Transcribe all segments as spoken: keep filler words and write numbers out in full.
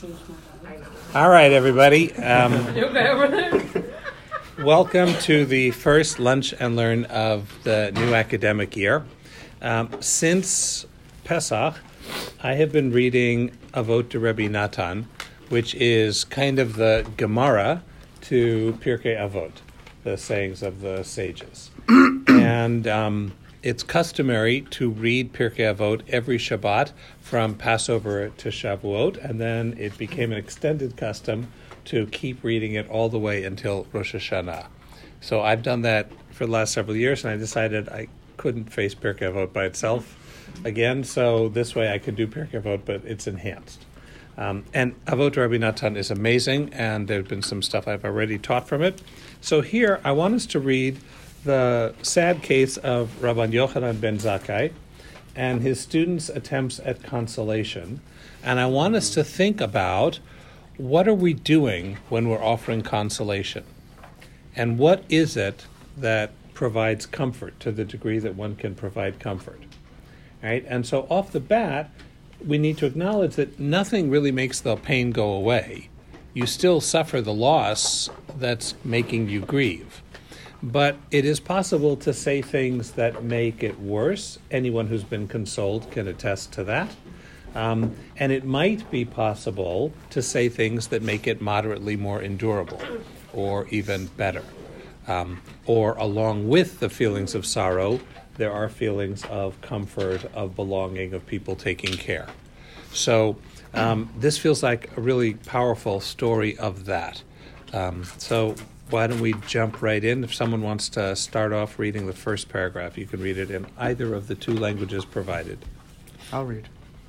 All right, everybody. Um, welcome to the first Lunch and Learn of the new academic year. Um, since Pesach, I have been reading Avot de Rabbi Natan, which is kind of the Gemara to Pirkei Avot, the sayings of the sages. and um, it's customary to read Pirkei Avot every Shabbat from Passover to Shavuot, and then it became an extended custom to keep reading it all the way until Rosh Hashanah. So I've done that for the last several years, and I decided I couldn't face Pirkei Avot by itself again, so this way I could do Pirkei Avot, but it's enhanced. Um, and Avot Rabbi Natan is amazing, and there's been some stuff I've already taught from it. So here, I want us to read the sad case of Rabban Yochanan ben Zakkai and his students' attempts at consolation. And I want us to think about, what are we doing when we're offering consolation? And what is it that provides comfort to the degree that one can provide comfort? Right? And so off the bat, we need to acknowledge that nothing really makes the pain go away. You still suffer the loss that's making you grieve. But it is possible to say things that make it worse. Anyone who's been consoled can attest to that. Um, and it might be possible to say things that make it moderately more endurable or even better. Um, or along with the feelings of sorrow, there are feelings of comfort, of belonging, of people taking care. So um, this feels like a really powerful story of that. Um, so why don't we jump right in? If someone wants to start off reading the first paragraph, you can read it in either of the two languages provided. I'll read.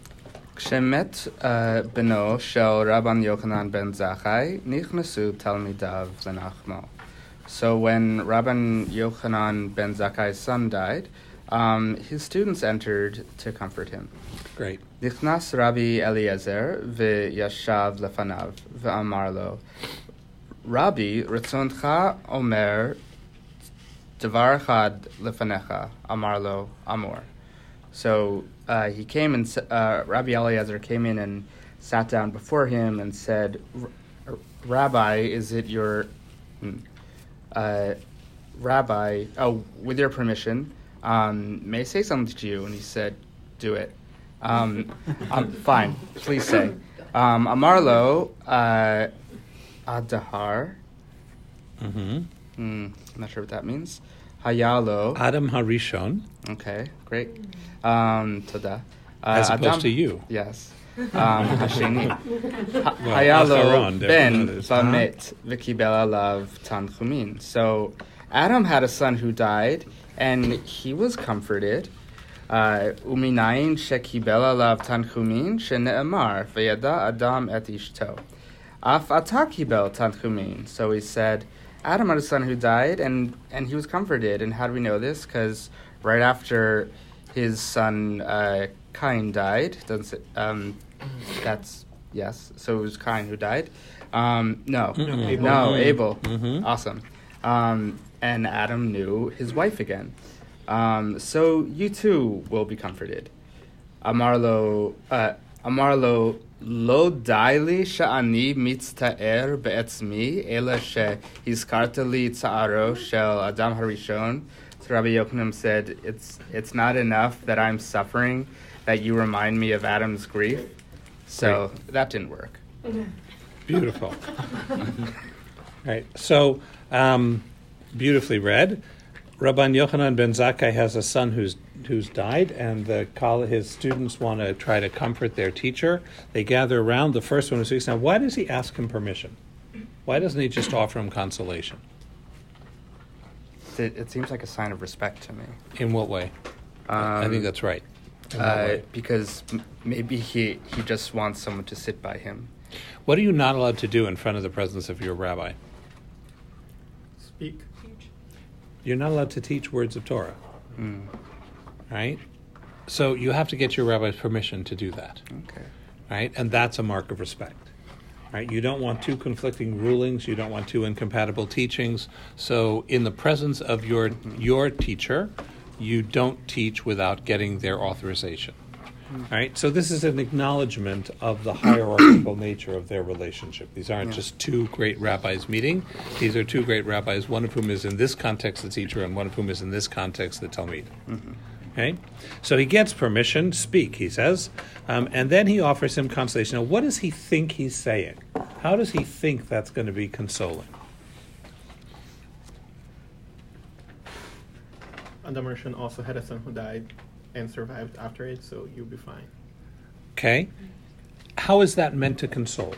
כשמת בנו של רבן יוחנן ben Zakkai, נכנסו תלמידיו לנחמו. So when Rabban Yochanan ben Zakkai's son died, um, his students entered to comfort him. Great. נכנס רבי אליעזר וישב לפניו ואמר לו, רבי, רצונך אומר דבר אחד לפניך, אמר לו, אמור. So uh, he came and uh, Rabbi Eliezer came in and sat down before him and said, Rabbi, is it your uh, Rabbi? Oh, with your permission, um, may I say something to you? And he said, do it. Um, um, fine, please say. Um, Amarlo uh, Adahar. Mm-hmm. Mm, I'm not sure what that means. Hayalo. Adam Harishon. Okay, great. Um, Toda. Uh, As opposed Adam, to you. Yes. Um, Hasheni. Ha- Well, Hayalo Acharon, ben others. Bamet v'kibel alav tanchumin. So Adam had a son who died, and he was comforted. Uminayin shekibel alav tanchumin shene'emar v'yada Adam et ishto. Af ata kibel tanchumin. So he said, Adam had a son who died, and, and he was comforted. And how do we know this? Because right after his son uh, Cain died, doesn't it, um, that's, yes, so it was Cain who died. Um, no, Mm-hmm. Abel. no, Abel. Mm-hmm. Awesome. Um, and Adam knew his wife again. Um, so you too will be comforted. Amarlo, uh, Amarlo, lo daili sha'ani mitzta'er be'etzmi, ela she'hizkarta li tza'aro shel Adam Harishon. So Rabbi Yochanan said, it's it's not enough that I'm suffering, that you remind me of Adam's grief. So Great. that didn't work. Beautiful. Right. So, um, beautifully read. Rabban Yochanan ben Zakkai has a son who's who's died, and the his students want to try to comfort their teacher. They gather around. The first one who speaks. Now, why does he ask him permission? Why doesn't he just offer him consolation? It, it seems like a sign of respect to me. In what way? Um, I think that's right. In what Uh, way? because m- maybe he, he just wants someone to sit by him. What are you not allowed to do in front of the presence of your rabbi? Speak. You're not allowed to teach words of Torah, Mm. right? So you have to get your rabbi's permission to do that, Okay. right? And that's a mark of respect, right? You don't want two conflicting rulings. You don't want two incompatible teachings. So in the presence of your your teacher, you don't teach without getting their authorization. All right, so this is an acknowledgement of the hierarchical nature of their relationship. These aren't Yeah. just two great rabbis meeting. These are two great rabbis, one of whom is in this context the teacher, and one of whom is in this context the Talmid. Mm-hmm. Okay, so he gets permission, speak, he says, um, and then he offers him consolation. Now, what does he think he's saying? How does he think that's going to be consoling? Adam Rishon also had a son who died and survived after it, so you'll be fine. Okay, how is that meant to console?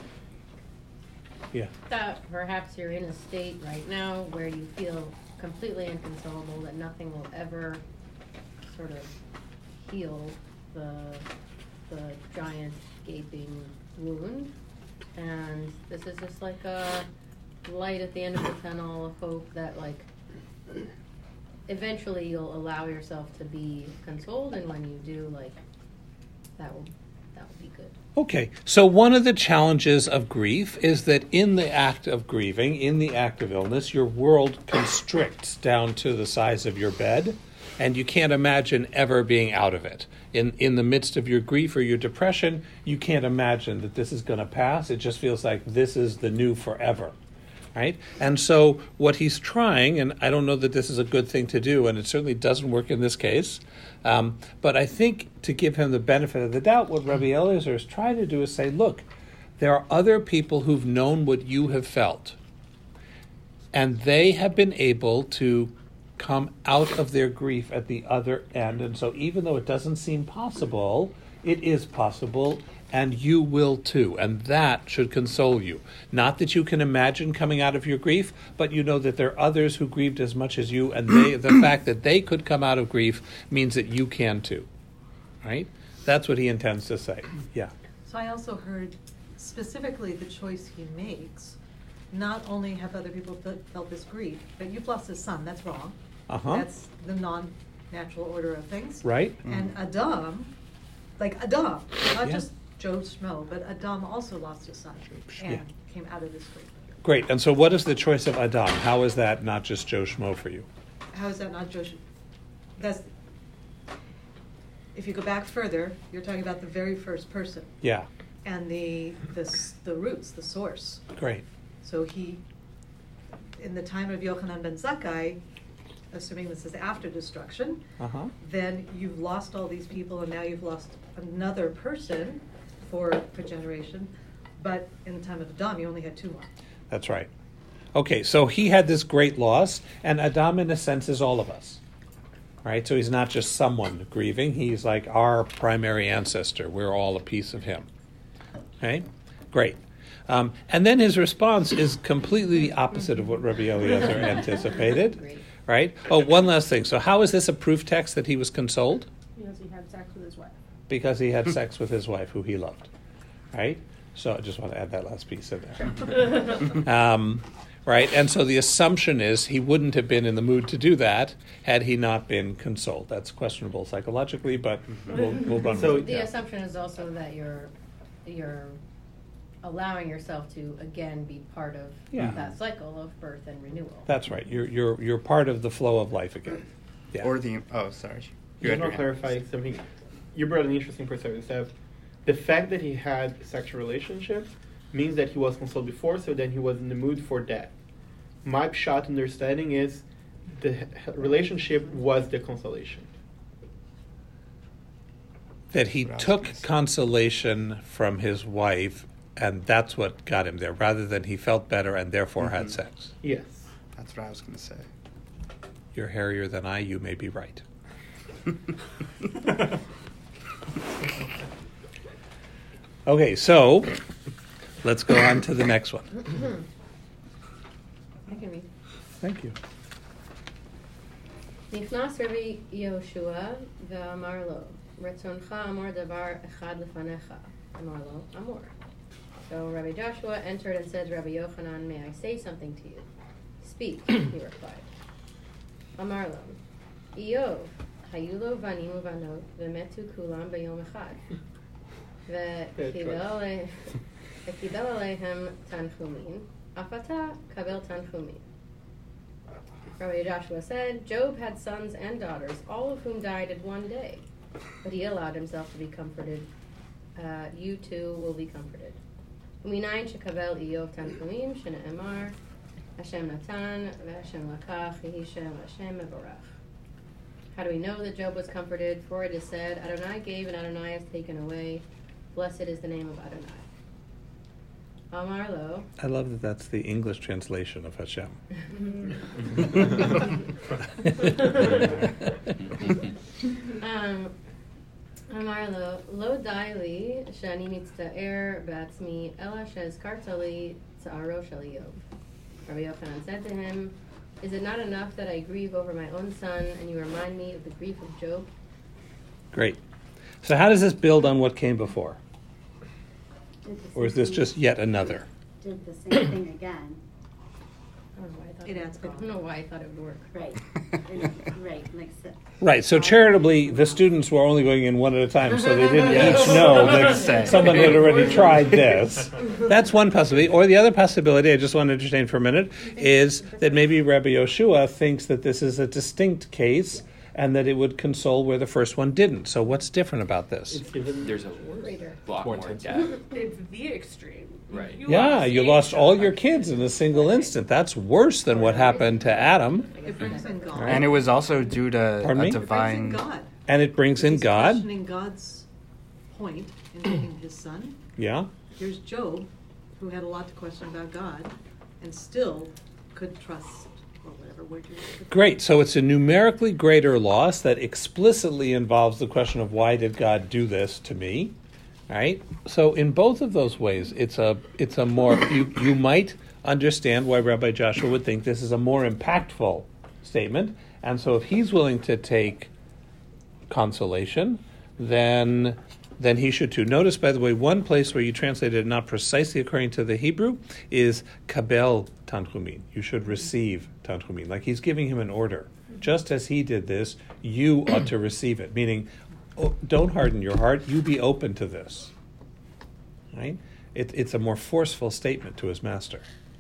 Yeah. That perhaps you're in a state right now where you feel completely inconsolable, that nothing will ever sort of heal the the giant gaping wound, and this is just like a light at the end of the tunnel of hope that, like, eventually you'll allow yourself to be consoled, and when you do, like, that will that will be good. Okay, so one of the challenges of grief is that in the act of grieving, in the act of illness, your world constricts down to the size of your bed, and you can't imagine ever being out of it. In in the midst of your grief or your depression, you can't imagine that this is going to pass. It just feels like this is the new forever. Right? And so what he's trying, and I don't know that this is a good thing to do, and it certainly doesn't work in this case, um, but I think to give him the benefit of the doubt, what Rabbi Eliezer is trying to do is say, look, there are other people who've known what you have felt, and they have been able to come out of their grief at the other end, and so even though it doesn't seem possible, it is possible, and you will too, and that should console you. Not that you can imagine coming out of your grief, but you know that there are others who grieved as much as you, and they, the fact that they could come out of grief means that you can too. Right? That's what he intends to say. Yeah. So I also heard specifically the choice he makes. Not only have other people fe- felt this grief, but you've lost a son. That's wrong. Uh-huh. That's the non-natural order of things. Right? And Adam, like Adam, not Yeah. just Joe Schmo, but Adam also lost a son and Yeah. came out of this grief. Great. And so what is the choice of Adam? How is that not just Joe Schmo for you? How is that not Joe Schmo? That's, if you go back further, you're talking about the very first person Yeah. and the the s- the roots, the source. Great. So he, in the time of Yochanan ben Zakkai, assuming this is after destruction, Uh-huh. then you've lost all these people, and now you've lost another person for for generation. But in the time of Adam, you only had two more. That's right. Okay, so he had this great loss, and Adam, in a sense, is all of us. Right? So he's not just someone grieving. He's like our primary ancestor. We're all a piece of him. Okay? Great. Um, and then his response is completely the opposite of what Rabbi Eliezer anticipated. Great. Right? Oh, one last thing. So how is this a proof text that he was consoled? Because he had sex with his wife. Because he had sex with his wife, who he loved. Right? So I just want to add that last piece in there. um, right? And so the assumption is he wouldn't have been in the mood to do that had he not been consoled. That's questionable psychologically, but we'll, we'll run So- with it. The Yeah. assumption is also that you're you're allowing yourself to again be part of Yeah. that cycle of birth and renewal. That's right. You're you're you're part of the flow of life again. Yeah. Or the oh sorry. You Just had want your to hand. clarify something. You brought an interesting perspective, Steph. The fact that he had sexual relationships means that he was consoled before, so then he was in the mood for that. My shot understanding is the h- relationship was the consolation. that he What I was took gonna say. consolation from his wife, and that's what got him there, rather than he felt better and therefore had Mhm. sex. Yes. That's what I was going to say. You're hairier than I, you may be right. Okay, so let's go on to the next one. I can read. Thank you. נכנס רבי יהושע ואמר לו, רצונך אמור דבר אחד לפניך. אמר לו, אמור. So Rabbi Joshua entered and said to Rabbi Yochanan, may I say something to you? Speak, he replied. אמר לו, איוב, היו לו בנים ובנות, ומתו כולם ביום אחד. וקיבל עלי- וקיבל עליהם תנחומים, אף אתה קבל תנחומים. Rabbi Joshua said, Job had sons and daughters, all of whom died in one day. but he allowed himself to be comforted. Uh, you too will be comforted. ומניין שקבל איוב תנחומים שנאמר Hashem natan v'Hashem lakach yehi Shem Hashem mevorach. How do we know that Job was comforted? For it is said, Adonai gave and Adonai has taken away. Blessed is the name of Adonai. Amar lo. I love that that's the English translation of Hashem. um, Amar lo, lo די לי שאני מצטער בעצמי, אלא שהזכרת לי צערו של איוב. Rabbi Yochanan said to him, is it not enough that I grieve over my own son, and you remind me of the grief of Job? Great. So how does this build on what came before? Did the Or is this same just yet another? thing- Did the same thing again. I don't know why I thought It it, adds I don't know why I thought it would work. Right. And- Right, like so. Right, so charitably, the students were only going in one at a time, so they didn't each know that someone had already tried this. That's one possibility. Or the other possibility, I just want to entertain for a minute, is that maybe Rabbi Yoshua thinks that this is a distinct case and that it would console where the first one didn't. So what's different about this? It's given There's a Greater. lot More more intense. depth. It's the extreme. Right. You Yeah, lost you eight lost all children. your kids in a single instant. That's worse than what happened to Adam. It brings in God. And it was also due to Pardon me? a It brings in divine. God. And it brings in He's God. questioning God's point in taking his son. Yeah. Here's Job, who had a lot to question about God, and still could trust, or whatever word you use. Great. So it's a numerically greater loss that explicitly involves the question of why did God do this to me? Right? So in both of those ways, it's a it's a more you, you might understand why Rabbi Joshua would think this is a more impactful statement. And so if he's willing to take consolation, then then he should too. Notice, by the way, one place where you translated it not precisely according to the Hebrew is kabel tanchumin. You should receive tanchumin. Like he's giving him an order. Just as he did this, you ought to receive it. Meaning, oh, don't harden your heart. You be open to this. Right? It, it's a more forceful statement to his master.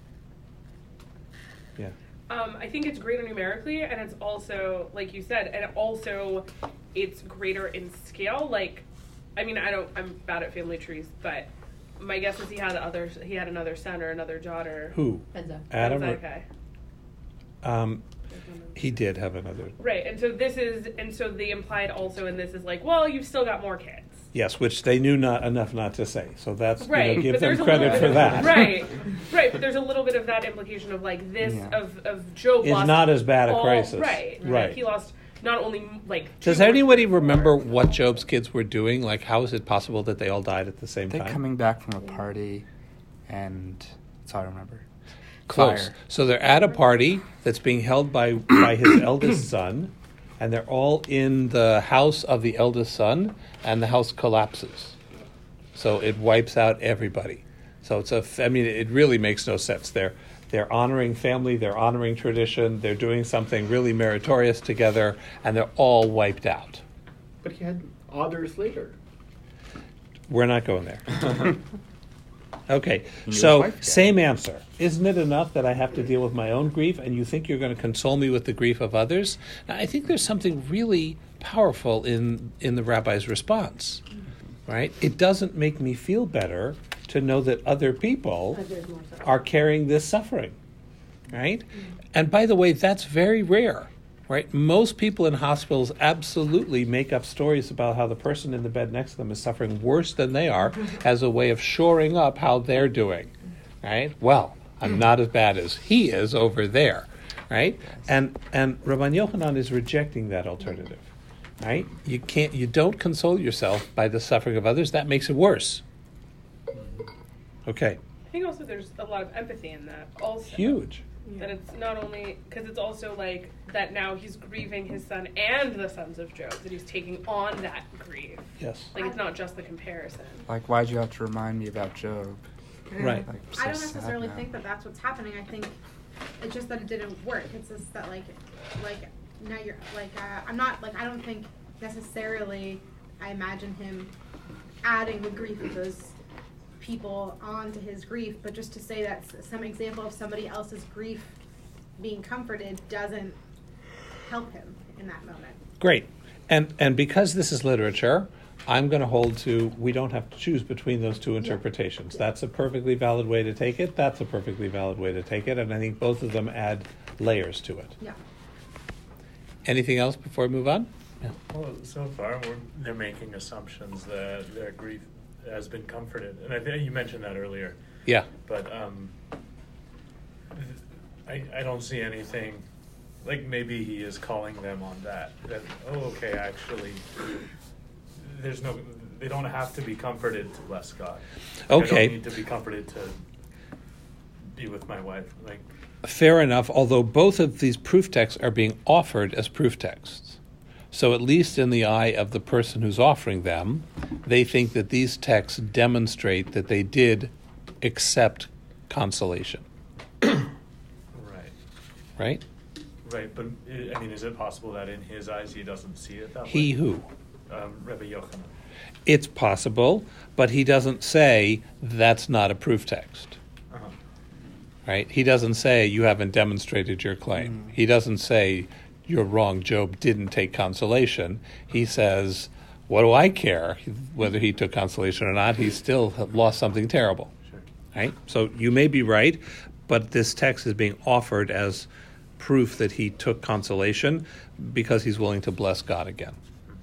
Yeah. Um, I think it's greater numerically, and it's also, like you said, and also it's greater in scale. Like, I mean, I don't, I'm bad at family trees, but my guess is he had other, he had another son or another daughter. Who? Benza. Adam? Is that or- okay? Um, he did have another. Right, and so this is, and so the implied also in this is like, well, you've still got more kids. Yes, which they knew not enough not to say. So that's, Right, you know, give but them there's a credit little for bit of- that. Right, right, but there's a little bit of that implication of like this Yeah. of of Job Is lost not as bad a all- crisis. Right, Right. Like he lost not only like. two Does more anybody kids, remember but- what Job's kids were doing? Like, how is it possible that they all died at the same They're time? coming back from a party, and that's all I remember. Close. Fire. So they're at a party that's being held by by his eldest son, and they're all in the house of the eldest son, and the house collapses. So it wipes out everybody. So it's a. f- I mean, it really makes no sense. They're they're honoring family, they're honoring tradition, they're doing something really meritorious together, and they're all wiped out. But he had others later. We're not going there. Okay, knew his so wife, yeah. same answer. Isn't it enough that I have to deal with my own grief and you think you're going to console me with the grief of others? Now, I think there's something really powerful in, in the rabbi's response, right? It doesn't make me feel better to know that other people But there's more suffering. are carrying this suffering, right? And by the way, that's very rare, right? Most people in hospitals absolutely make up stories about how the person in the bed next to them is suffering worse than they are as a way of shoring up how they're doing, right? Well, I'm not as bad as he is over there, right? And and Rabban Yochanan is rejecting that alternative, right? You can't, you don't console yourself by the suffering of others. That makes it worse. Okay, I think also there's a lot of empathy in that. Also, huge. that it's not only because it's also like that now he's grieving his son and the sons of Job, that he's taking on that grief. Yes. Like it's not just the comparison. Like, why'd you have to remind me about Job? Right. Like, I so don't sad necessarily now. think that that's what's happening. I think it's just that it didn't work. It's just that like, like now you're like uh, I'm not like I don't think necessarily. I imagine him adding the grief of those people onto his grief, but just to say that s- some example of somebody else's grief being comforted doesn't help him in that moment. Great. And and because this is literature, I'm going to hold to we don't have to choose between those two interpretations. That's a perfectly valid way to take it. That's a perfectly valid way to take it. And I think both of them add layers to it. Yeah. Anything else before we move on? Yeah. Well, so far we're, they're making assumptions that their grief has been comforted, and I think you mentioned that earlier. Yeah. But um, I I don't see anything. Like maybe he is calling them on that. That oh, okay, actually, there's no. They don't have to be comforted to bless God. Okay. I don't need to be comforted to be with my wife. Like. Fair enough, although both of these proof texts are being offered as proof texts. So at least in the eye of the person who's offering them, they think that these texts demonstrate that they did accept consolation. Right. Right? Right, but I mean, is it possible that in his eyes he doesn't see it that way? He who? Um, Rebbe Yochanan. It's possible, but he doesn't say that's not a proof text. Uh-huh. Right? He doesn't say you haven't demonstrated your claim. Mm. He doesn't say you're wrong, Job didn't take consolation. He says, what do I care whether he took consolation or not? He still lost something terrible. Sure. Right? So you may be right, but this text is being offered as proof that he took consolation because he's willing to bless God again.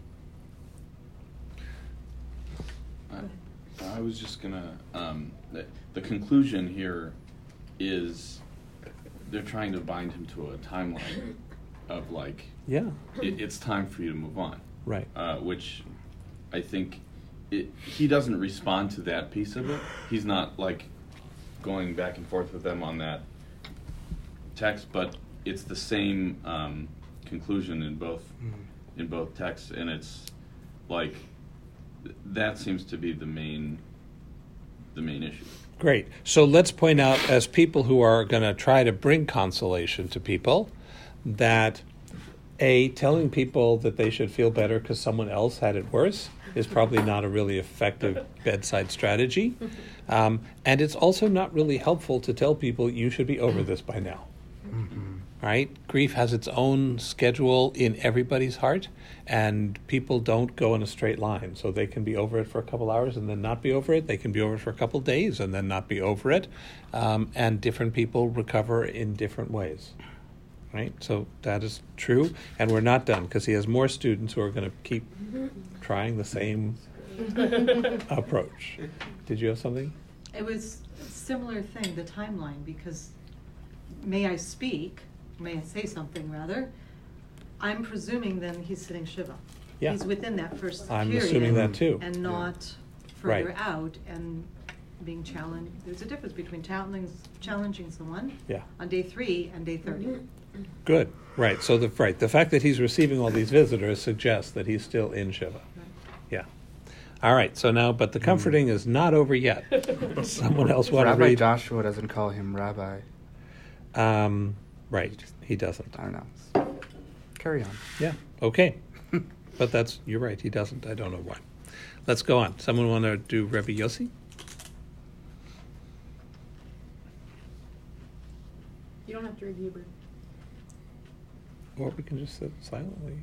I, I was just going to, um, the, the conclusion here is they're trying to bind him to a timeline of like, yeah, it, it's time for you to move on. Right. Uh, which I think it, he doesn't respond to that piece of it. He's not like going back and forth with them on that text, but it's the same um, conclusion in both mm. in both texts, and it's like th- that seems to be the main the main issue. Great. So let's point out, as people who are going to try to bring consolation to people, that A, telling people that they should feel better because someone else had it worse is probably not a really effective bedside strategy. Um, and it's also not really helpful to tell people you should be over this by now. Mm-hmm. Right? Grief has its own schedule in everybody's heart, and people don't go in a straight line. So they can be over it for a couple hours and then not be over it. They can be over it for a couple days and then not be over it. Um, and different people recover in different ways. Right? So that is true. And we're not done, because he has more students who are going to keep trying the same approach. Did you have something? It was a similar thing, the timeline, because may I speak, may I say something rather, I'm presuming then he's sitting Shiva. Yeah. He's within that first I'm period. assuming that too. And not yeah. further right. out and being challenged. There's a difference between challenging, challenging someone yeah. on day three and day thirty. Mm-hmm. Good. Right. So the right the fact that he's receiving all these visitors suggests that he's still in Shiva. Right. Yeah. All right. So now, but the comforting mm. is not over yet. Someone else want to Rabbi read? Joshua doesn't call him Rabbi. Um. Right. He doesn't. I don't know. Carry on. Yeah. Okay. But that's you're right. He doesn't. I don't know why. Let's go on. Someone want to do Rebbe Yossi? You don't have to read Hebrew. Or we can just sit silently.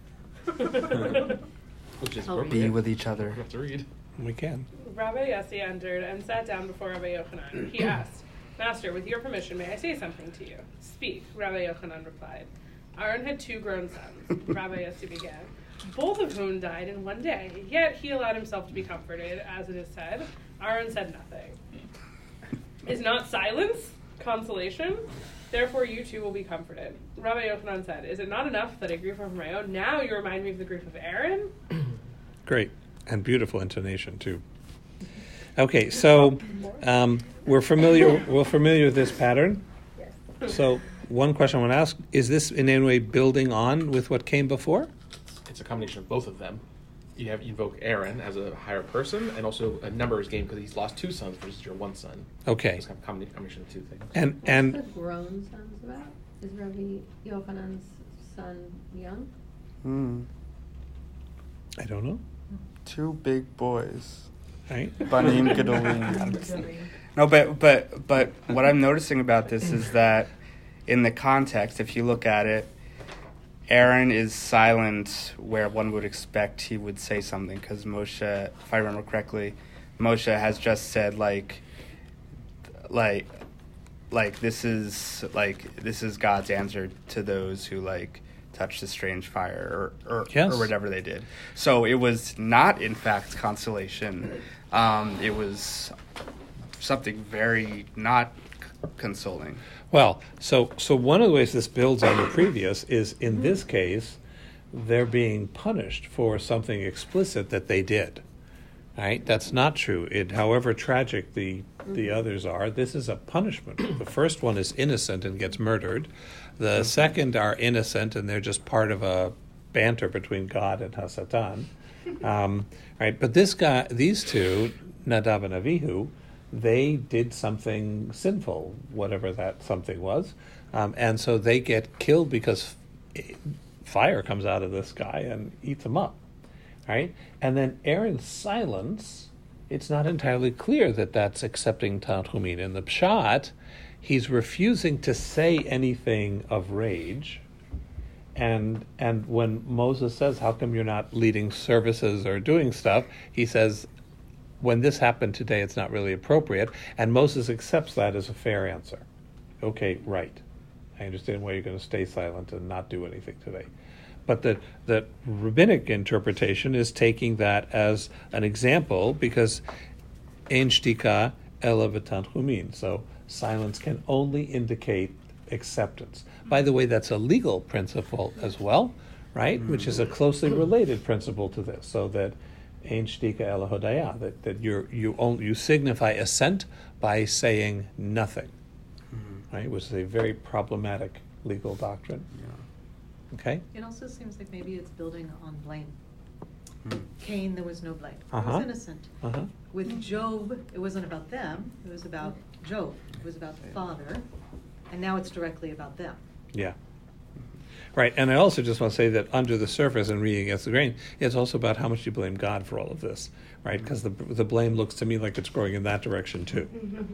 We'll just I'll be with each other. We have to read. We can. Rabbi Yossi entered and sat down before Rabbi Yochanan. He asked, Master, with your permission, may I say something to you? Speak, Rabbi Yochanan replied. Aaron had two grown sons, Rabbi Yossi began, both of whom died in one day. Yet he allowed himself to be comforted, as it is said. Aaron said nothing. Is not silence consolation? Therefore you too will be comforted. Rabbi Yochanan said, is it not enough that I grieve over my own? Now you remind me of the grief of Aaron? Great. And beautiful intonation, too. Okay, so um, we're familiar we're familiar with this pattern. Yes. So one question I want to ask, is this in any way building on with what came before? It's a combination of both of them. You have you invoke Aaron as a higher person, and also a numbers game because he's lost two sons versus your one son. Okay. It's kind of a combination of two things. And What's and the grown sons about? Is Rabbi Yochanan's son young? Hmm. I don't know. Two big boys. Right? Banim Gedolim. No, but but but what I'm noticing about this is that in the context, if you look at it, Aaron is silent where one would expect he would say something, because Moshe, if I remember correctly, Moshe has just said like, like, like this is like this is God's answer to those who like touch the strange fire or or, Yes. or whatever they did. So it was not in fact consolation. Um, it was something very not c- consoling. Well, so so one of the ways this builds on the previous is, in this case, they're being punished for something explicit that they did. Right? That's not true. It, however tragic the the others are, this is a punishment. The first one is innocent and gets murdered. The second are innocent and they're just part of a banter between God and Hasatan. Um, right? But this guy, these two, Nadav and Avihu, they did something sinful, whatever that something was, um, and so they get killed because fire comes out of the sky and eats them up, right? And then Aaron's silence, it's not entirely clear that that's accepting Tanchumin. In the Pshat, he's refusing to say anything of rage, and and when Moses says, how come you're not leading services or doing stuff, he says, when this happened today, it's not really appropriate. And Moses accepts that as a fair answer. Okay, right. I understand why you're going to stay silent and not do anything today. But the, the rabbinic interpretation is taking that as an example, because ein shtika ela v'tanchumin. So silence can only indicate acceptance. By the way, that's a legal principle as well, right? Mm-hmm. Which is a closely related principle to this. So that ein shtika ela hodaya, that that you you only you signify assent by saying nothing, mm-hmm. right? Which is a very problematic legal doctrine. Yeah. Okay. It also seems like maybe it's building on blame. Mm. Cain, there was no blame. He Uh-huh. was innocent. Uh-huh. With Job, it wasn't about them. It was about Job. It was about the father, and now it's directly about them. Yeah. Right, and I also just want to say that under the surface and reading against the grain, it's also about how much you blame God for all of this, right? Because the the blame looks to me like it's growing in that direction too.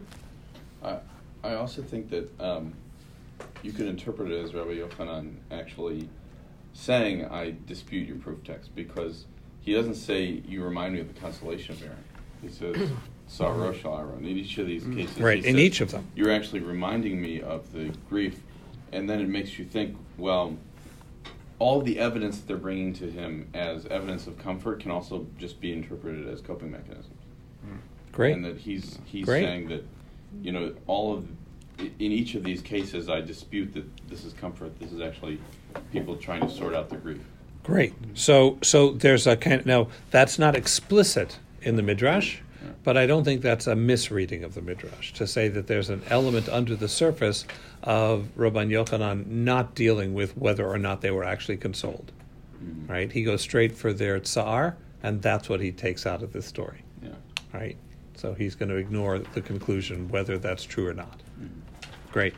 I I also think that um, you could interpret it as Rabbi Yochanan actually saying, I dispute your proof text, because he doesn't say, you remind me of the consolation of Aaron. He says, Sarosh Aaron. In each of these cases, right, he in says, each of them. You're actually reminding me of the grief, and then it makes you think, well, all the evidence that they're bringing to him as evidence of comfort can also just be interpreted as coping mechanisms. Great. And that he's he's Great. saying that, you know, all of in each of these cases, I dispute that this is comfort. This is actually people trying to sort out their grief. Great. So so there's a kind of, now that's not explicit in the Midrash, Yeah. but I don't think that's a misreading of the Midrash to say that there's an element under the surface of Rabban Yochanan not dealing with whether or not they were actually consoled. Mm-hmm. Right? He goes straight for their tsar, and that's what he takes out of this story. Yeah. Right? So he's going to ignore the conclusion whether that's true or not. Mm-hmm. Great.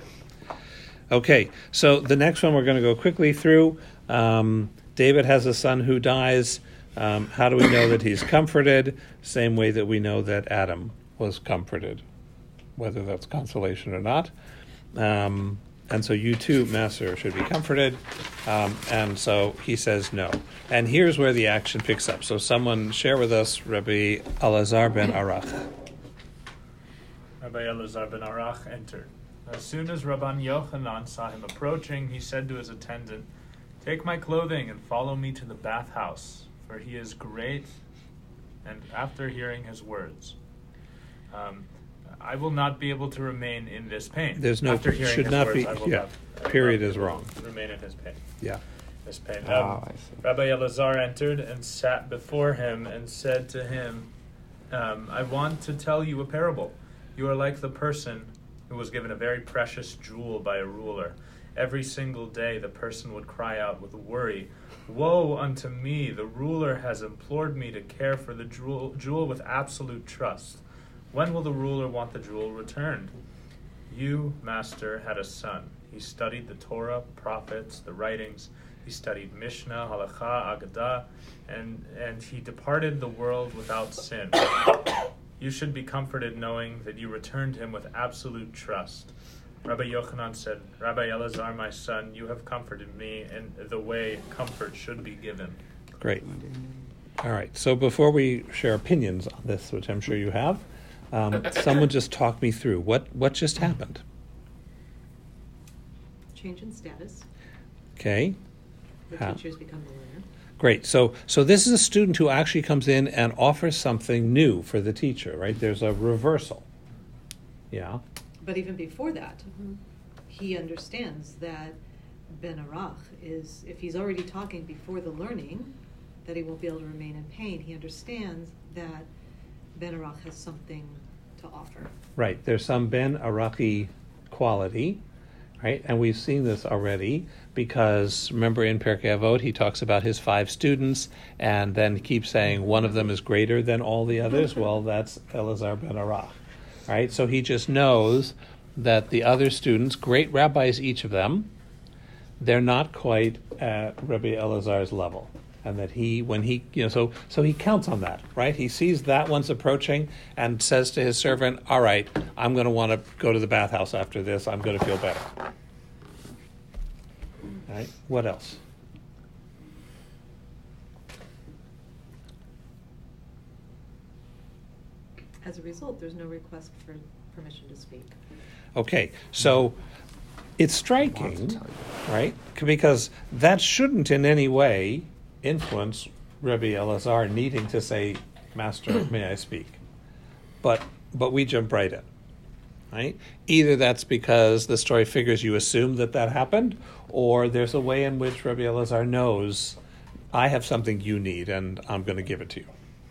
Okay, so the next one we're going to go quickly through. Um, David has a son who dies. Um, how do we know that he's comforted? Same way that we know that Adam was comforted, whether that's consolation or not. Um, and so you too, Master, should be comforted. Um, and so he says no. And here's where the action picks up. So someone share with us Rabbi Elazar ben Arach. Rabbi Elazar ben Arach entered. As soon as Rabban Yochanan saw him approaching, he said to his attendant, "Take my clothing and follow me to the bathhouse, for he is great." And after hearing his words, um, I will not be able to remain in this pain. There's no, After hearing should his not words, be, I will yeah, not, I will period not is wrong. Remain in his pain. Yeah. This pain. Um, Oh, I see. Rabbi Elazar entered and sat before him and said to him, um, I want to tell you a parable. You are like the person who was given a very precious jewel by a ruler. Every single day the person would cry out with worry, "Woe unto me! The ruler has implored me to care for the jewel, jewel with absolute trust. When will the ruler want the jewel returned?" You, Master, had a son. He studied the Torah, prophets, the writings. He studied Mishnah, Halakha, Agadah, and, and he departed the world without sin. You should be comforted knowing that you returned him with absolute trust. Rabbi Yochanan said, Rabbi Elazar, my son, you have comforted me in the way comfort should be given. Great. All right. So before we share opinions on this, which I'm sure you have, um, someone just talk me through what what just happened. Change in status. Okay. The How? teachers become the learner. Great. So so this is a student who actually comes in and offers something new for the teacher, right? There's a reversal. Yeah. But even before that, he understands that Ben Arach is, if he's already talking before the learning, that he won't be able to remain in pain. He understands that Ben Arach has something to offer. Right. There's some Ben Arachi quality, right? And we've seen this already because remember in Pirkei Avot he talks about his five students and then he keeps saying one of them is greater than all the others. Well, that's Elazar ben Arach, right? So he just knows that the other students, great rabbis each of them, they're not quite at Rabbi Elazar's level. And that he, when he, you know, so so he counts on that, right? He sees that one's approaching and says to his servant, all right, I'm going to want to go to the bathhouse after this. I'm going to feel better. All right, what else? As a result, there's no request for permission to speak. Okay, so it's striking, right? Because that shouldn't in any way influence Rabbi Elazar needing to say, Master, may I speak? But but we jump right in, right? Either that's because the story figures you assume that that happened, or there's a way in which Rabbi Elazar knows, I have something you need, and I'm going to give it to you.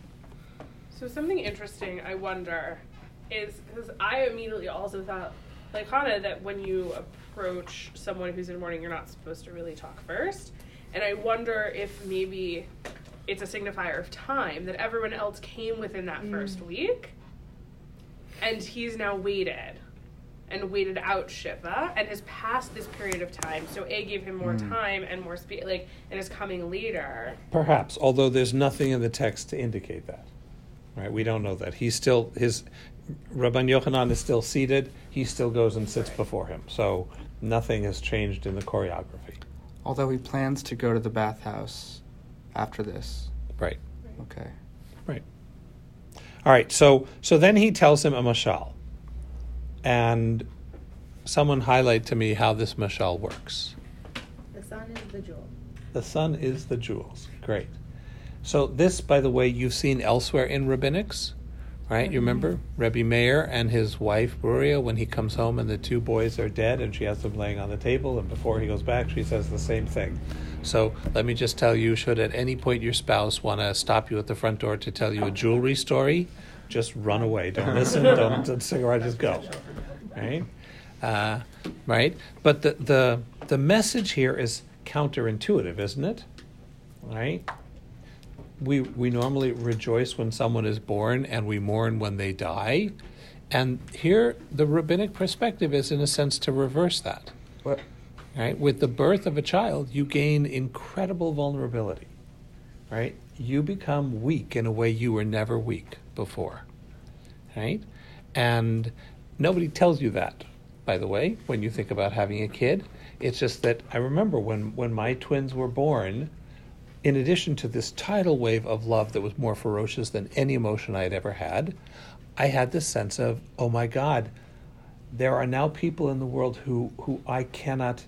So something interesting, I wonder, is because I immediately also thought, like Hannah, that when you approach someone who's in mourning, you're not supposed to really talk first. And I wonder if maybe it's a signifier of time, that everyone else came within that mm. first week, and he's now waited, and waited out Shiva, and has passed this period of time. So A gave him more mm. time and more speed, like, and is coming later. Perhaps, although there's nothing in the text to indicate that. Right, we don't know that. He's still, his, Rabban Yochanan is still seated, he still goes and sits before him. So nothing has changed in the choreography. Although he plans to go to the bathhouse after this. Right. Okay. Right. All right, so so then he tells him a mashal. And someone highlight to me how this mashal works. The sun is the jewel. The sun is the jewels. Great. So this, by the way, you've seen elsewhere in rabbinics, right? You remember Rebbe Meir and his wife, Bruria, when he comes home and the two boys are dead and she has them laying on the table, and before he goes back, she says the same thing. So let me just tell you, should at any point your spouse want to stop you at the front door to tell you a jewelry story, just run away. Don't listen, don't, don't cigarette, just go. Right? Uh, right? But the, the, the message here is counterintuitive, isn't it? Right? We we normally rejoice when someone is born and we mourn when they die. And here the rabbinic perspective is in a sense to reverse that. What? Right? With the birth of a child, you gain incredible vulnerability. Right? You become weak in a way you were never weak before. Right? And nobody tells you that, by the way, when you think about having a kid. It's just that I remember when, when my twins were born, in addition to this tidal wave of love that was more ferocious than any emotion I had ever had, I had this sense of, oh my God, there are now people in the world who, who I cannot,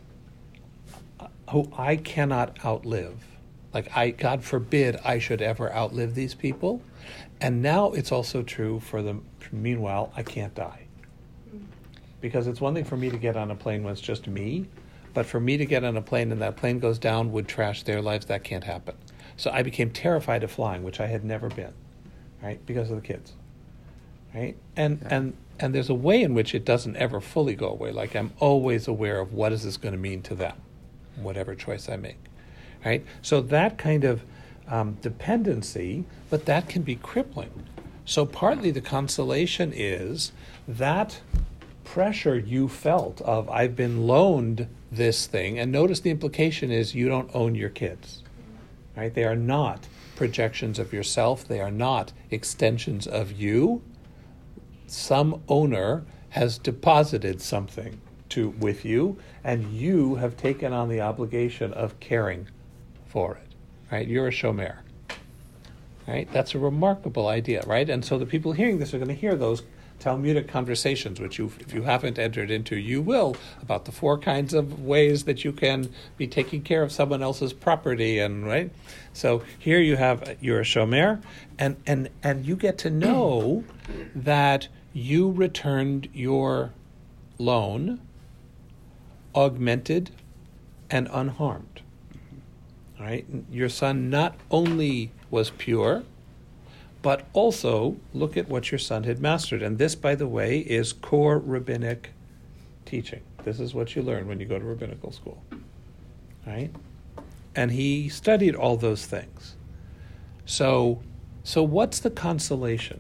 who I cannot outlive. Like I, God forbid, I should ever outlive these people. And now it's also true for them. Meanwhile, I can't die, because it's one thing for me to get on a plane when it's just me. But for me to get on a plane and that plane goes down would trash their lives. That can't happen. So I became terrified of flying, which I had never been, right? Because of the kids, right? And Yeah. and and there's a way in which it doesn't ever fully go away. Like I'm always aware of what is this going to mean to them, whatever choice I make, right? So that kind of um, dependency, but that can be crippling. So partly the consolation is that pressure you felt of I've been loaned this thing, and notice the implication is you don't own your kids, right? They are not projections of yourself. They are not extensions of you. Some owner has deposited something to with you, and you have taken on the obligation of caring for it, right? You're a shomer, right? That's a remarkable idea, right? And so the people hearing this are going to hear those Talmudic conversations, which you, if you haven't entered into, you will, about the four kinds of ways that you can be taking care of someone else's property, and right. So here you have you're a shomer, and and and you get to know that you returned your loan augmented and unharmed. All right, your son not only was pure, but also look at what your son had mastered. And this, by the way, is core rabbinic teaching. This is what you learn when you go to rabbinical school, right? And he studied all those things. So, so what's the consolation?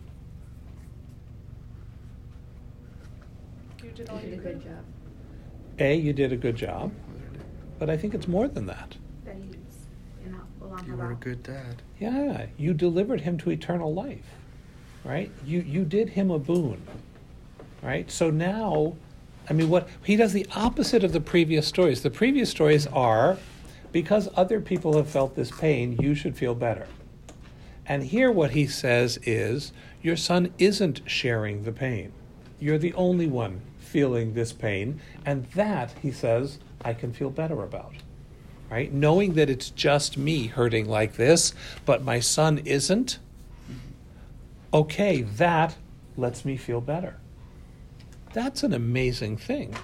You did all You did you a good could. job. A, you did a good job, but I think it's more than that. That he's in Olam You were a Haba. good dad. Yeah, you delivered him to eternal life, right? You you did him a boon, right? So now, I mean, what he does the opposite of the previous stories. The previous stories are, because other people have felt this pain, you should feel better. And here what he says is, your son isn't sharing the pain. You're the only one feeling this pain, and that, he says, I can feel better about. Right? Knowing that it's just me hurting like this, but my son isn't, okay, that lets me feel better. That's an amazing thing.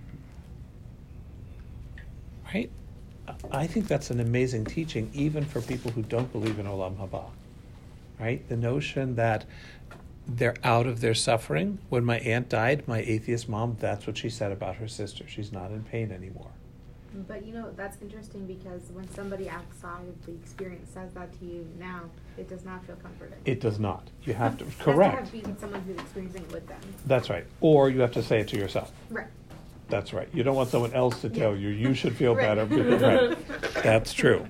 Right? I think that's an amazing teaching even for people who don't believe in Olam Haba. Right? The notion that they're out of their suffering. When my aunt died, my atheist mom, that's what she said about her sister. She's not in pain anymore. But you know, that's interesting because when somebody outside of the experience says that to you now, it does not feel comforting. It does not. You have to, You have to correct. have been someone who's experiencing it with them. That's right. Or you have to say it to yourself. Right. That's right. You don't want someone else to tell you you should feel Right. better. Because, right. That's true.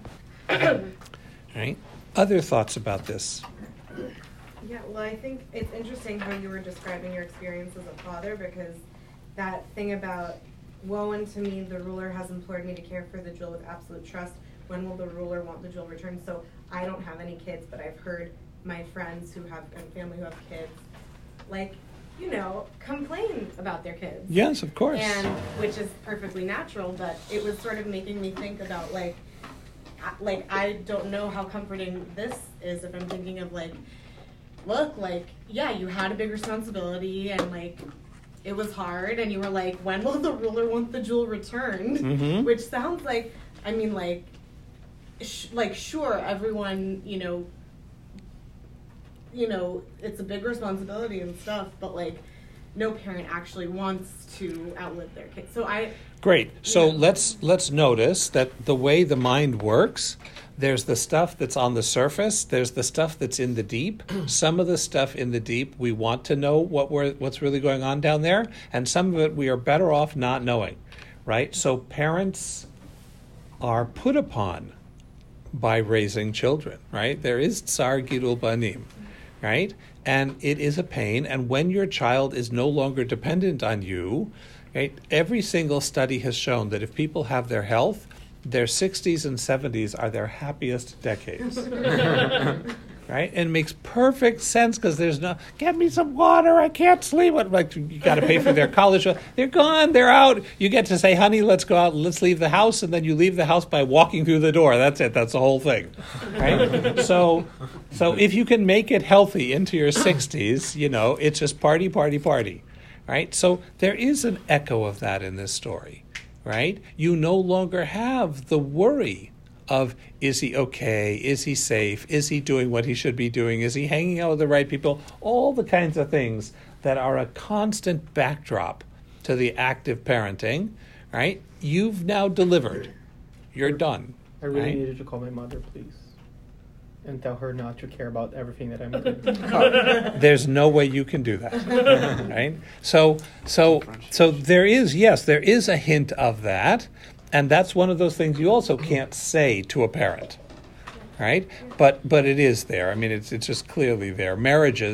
Right? Other thoughts about this? Yeah, well, I think it's interesting how you were describing your experience as a father, because that thing about, woe unto me, the ruler has implored me to care for the jewel with absolute trust. When will the ruler want the jewel returned? So I don't have any kids, but I've heard my friends who have, and family who have kids, like, you know, complain about their kids. Yes, of course. And, which is perfectly natural, but it was sort of making me think about, like, I- like, I don't know how comforting this is if I'm thinking of, like, look, like, yeah, you had a big responsibility and, like, it was hard, and you were like, when will the ruler want the jewel returned? Mhm. Which sounds like, I mean, like, sh- like, sure, everyone, you know, you know, it's a big responsibility and stuff, but, like, no parent actually wants to outlive their kid. So I... Great. So Yeah. let's let's notice that the way the mind works, there's the stuff that's on the surface, there's the stuff that's in the deep. Some of the stuff in the deep, we want to know what we're, what's really going on down there, and some of it we are better off not knowing, right? So parents are put upon by raising children, right? There is tsar gidul banim, right? And it is a pain, and when your child is no longer dependent on you, right, every single study has shown that if people have their health, their sixties and seventies are their happiest decades. Right? And it makes perfect sense because there's no, get me some water, I can't sleep. Like, you got to pay for their college. They're gone, they're out. You get to say, honey, let's go out, let's leave the house, and then you leave the house by walking through the door. That's it, that's the whole thing. Right? So, so if you can make it healthy into your sixties, you know, it's just party, party, party. Right? So there is an echo of that in this story. Right? You no longer have the worry of, is he okay? Is he safe? Is he doing what he should be doing? Is he hanging out with the right people? All the kinds of things that are a constant backdrop to the active parenting, right? You've now delivered. You're done. I really right? needed to call my mother, please, and tell her not to care about everything that I'm doing. There's no way you can do that, right? So, so, so there is, yes, there is a hint of that, and that's one of those things you also can't say to a parent, right? But, but it is there. I mean, it's it's just clearly there. Marriages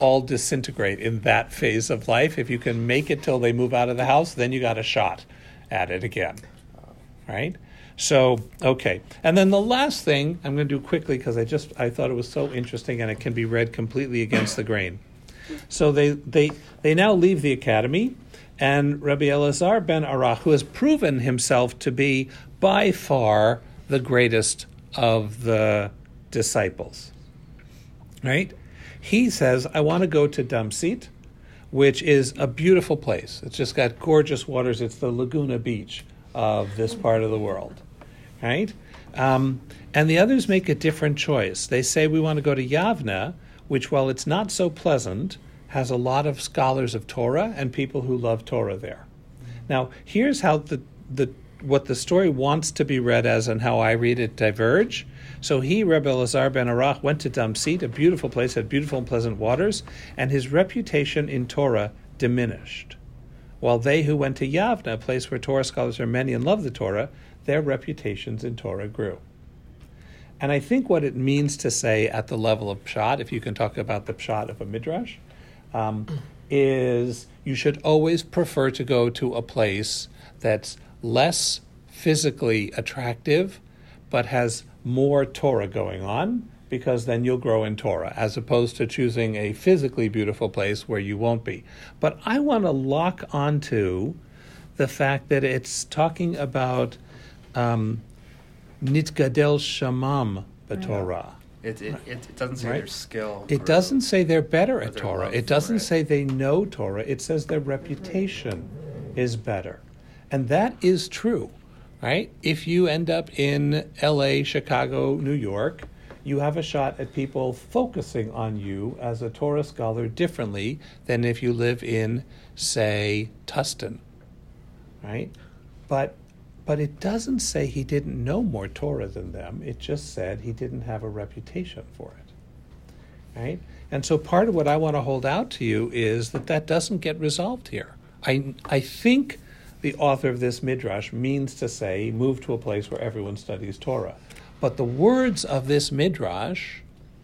all disintegrate in that phase of life. If you can make it till they move out of the house, then you got a shot at it again, right? So, okay. And then the last thing I'm going to do quickly, because I just I thought it was so interesting and it can be read completely against the grain. So they they they now leave the academy, and Rabbi Elazar ben Arach, who has proven himself to be by far the greatest of the disciples, right? He says, I want to go to Damsit, which is a beautiful place. It's just got gorgeous waters. It's the Laguna Beach of this part of the world, right? Um, and the others make a different choice. They say, we want to go to Yavna, which, while it's not so pleasant, has a lot of scholars of Torah and people who love Torah there. Now, here's how the the what the story wants to be read as and how I read it diverge. So he, Rebbe Elazar ben Arach, went to Damsit, a beautiful place, had beautiful and pleasant waters, and his reputation in Torah diminished. While they who went to Yavna, a place where Torah scholars are many and love the Torah, their reputations in Torah grew. And I think what it means to say at the level of pshat, if you can talk about the pshat of a midrash, um, is you should always prefer to go to a place that's less physically attractive, but has more Torah going on, because then you'll grow in Torah, as opposed to choosing a physically beautiful place where you won't be. But I want to lock onto the fact that it's talking about um, Nitgadel Shamam b'Torah. It, it, it, it doesn't say Right? their skill. It or- doesn't say they're better or at their Torah. love It for doesn't it. say they know Torah. It says their reputation is better. And that is true, right? If you end up in L A, Chicago, New York, you have a shot at people focusing on you as a Torah scholar differently than if you live in, say, Tustin, right? But but it doesn't say he didn't know more Torah than them. It just said he didn't have a reputation for it, right? And so part of what I want to hold out to you is that that doesn't get resolved here. I I think the author of this midrash means to say, move to a place where everyone studies Torah. But the words of this midrash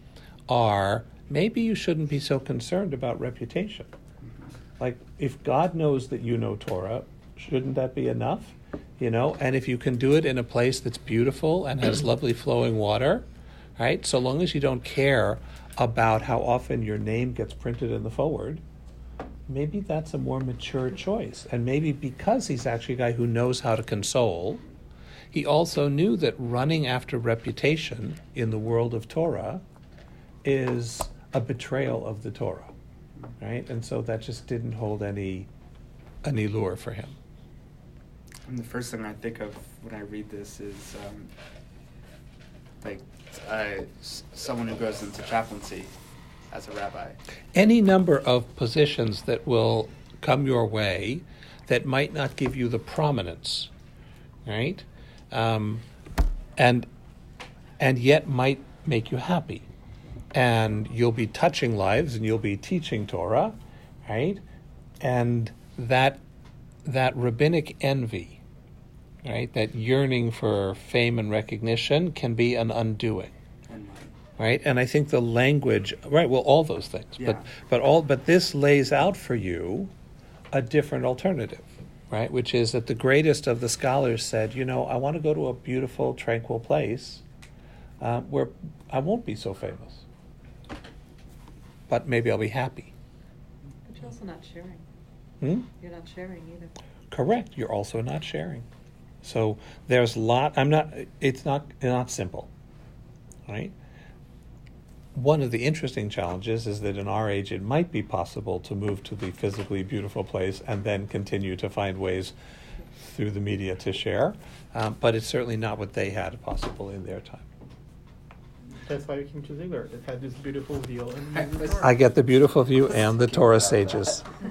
are, maybe you shouldn't be so concerned about reputation. Like, if God knows that you know Torah, shouldn't that be enough? You know, and if you can do it in a place that's beautiful and has lovely flowing water, right? So long as you don't care about how often your name gets printed in the forward, maybe that's a more mature choice. And maybe because he's actually a guy who knows how to console, he also knew that running after reputation in the world of Torah is a betrayal of the Torah, right? And so that just didn't hold any any lure for him. And the first thing I think of when I read this is um, like uh, s- someone who goes into chaplaincy as a rabbi. Any number of positions that will come your way that might not give you the prominence, right? Um, and and yet might make you happy. And you'll be touching lives and you'll be teaching Torah, right? And that that rabbinic envy, right, that yearning for fame and recognition can be an undoing. Right, and I think the language, right? Well, all those things, Yeah. but but all but this lays out for you a different alternative, right? Which is that the greatest of the scholars said, you know, I want to go to a beautiful, tranquil place uh, where I won't be so famous, but maybe I'll be happy. But you're also not sharing. Hmm? You're not sharing either. Correct. You're also not sharing. So there's a lot. I'm not. It's not. It's not simple, right? One of the interesting challenges is that in our age it might be possible to move to the physically beautiful place and then continue to find ways through the media to share, um, but it's certainly not what they had possible in their time. That's why we came to Ziegler. It had this beautiful view. And I get the beautiful view and the Torah sages.